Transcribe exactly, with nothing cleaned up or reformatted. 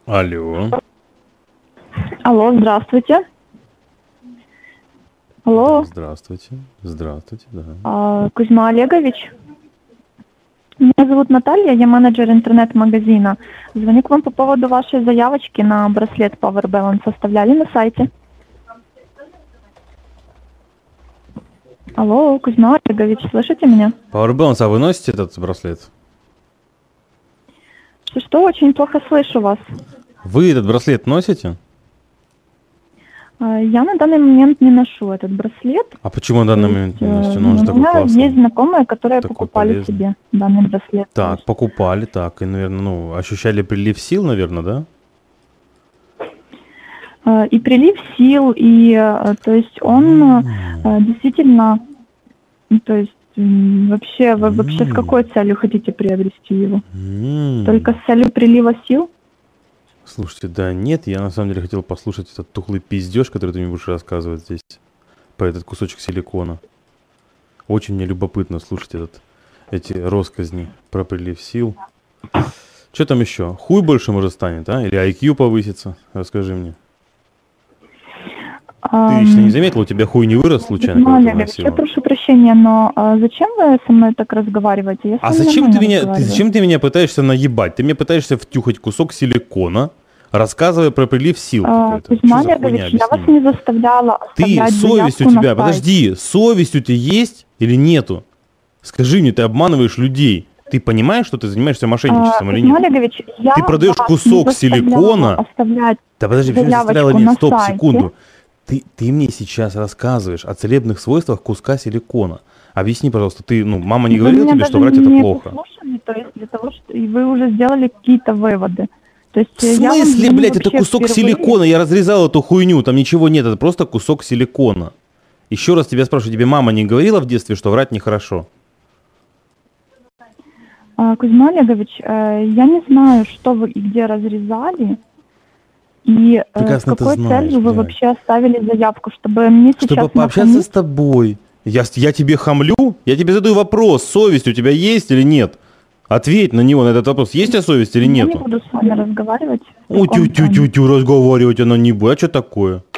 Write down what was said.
Алло. Алло, здравствуйте. Алло. Здравствуйте. Здравствуйте, да. А, Кузьма Олегович. Меня зовут Наталья, я менеджер интернет-магазина. Звоню к вам по поводу вашей заявочки на браслет Power Balance. Оставляли на сайте. Алло, Кузьма Олегович, слышите меня? Power Balance, а вы носите этот браслет? Что, что очень плохо слышу вас. Вы этот браслет носите? А, Я на данный момент не ношу этот браслет. А почему на данный То момент есть, не носите? э, Ну, он же У такой меня классный. есть знакомые, которые Такой покупали полезный. себе данный браслет. То Так, есть, покупали, так, и, наверное, ну, ощущали прилив сил, наверное, да? э, И прилив сил, и э, то есть он э, э, действительно, ну, то есть м, вообще, вы вообще с какой целью хотите приобрести его? М. Только с целью прилива сил? Слушайте, да нет, я на самом деле хотел послушать этот тухлый пиздеж, который ты мне будешь рассказывать здесь, про этот кусочек силикона. Очень мне любопытно слушать этот, эти россказни про прилив сил. Что там еще? Хуй больше может станет, а? Или ай кью повысится? Расскажи мне. Ты лично не заметил, у тебя хуй не вырос случайно, Кузьма когда ты Олегович, я носила? прошу прощения, но а, зачем вы со мной так разговариваете? Я с А вами зачем ты нормально меня, ты разговариваю. зачем ты меня пытаешься наебать? Ты мне пытаешься втюхать кусок силикона, рассказывая про прилив сил А, какой-то. Кузьма Что за хуйня? Олегович, я вас Объясни не мне. заставляла Ты, оставлять совесть у заявку на тебя, сайт. подожди, совесть у тебя есть или нету? Скажи мне, ты обманываешь людей. Ты понимаешь, что ты занимаешься А, мошенничеством или Кузьма нет? Олегович, я Ты продаешь вас кусок не заставляла силикона. оставлять Да подожди, почему ты заявочку заставляла меня? на Стоп, сайте. секунду. Ты, ты мне сейчас рассказываешь о целебных свойствах куска силикона. Объясни, пожалуйста, ты, ну, мама не Вы говорила меня тебе, что даже врать это не плохо? послушали, то есть для того, что и вы уже сделали какие-то выводы. То есть В э, я вам смысле, звоню блядь, это вообще кусок впервые. силикона? Я разрезал эту хуйню, там ничего нет, это просто кусок силикона. Еще раз тебя спрашиваю, тебе мама не говорила в детстве, что врать нехорошо? А, Кузьма Олегович, э, я не знаю, что вы и где разрезали, и э, с Прекрасно ты какой знаешь, целью вы блядь. вообще оставили заявку, чтобы мне Чтобы сейчас пообщаться нахамить? с тобой. Я, с- я тебе хамлю? Я тебе задаю вопрос, совесть у тебя есть или нет? Ответь на него, на этот вопрос. Есть у тебя совесть или Я не нету? буду с вами разговаривать в О, таком тоне. тю-тю-тю-тю, разговаривать она не будет. А что такое?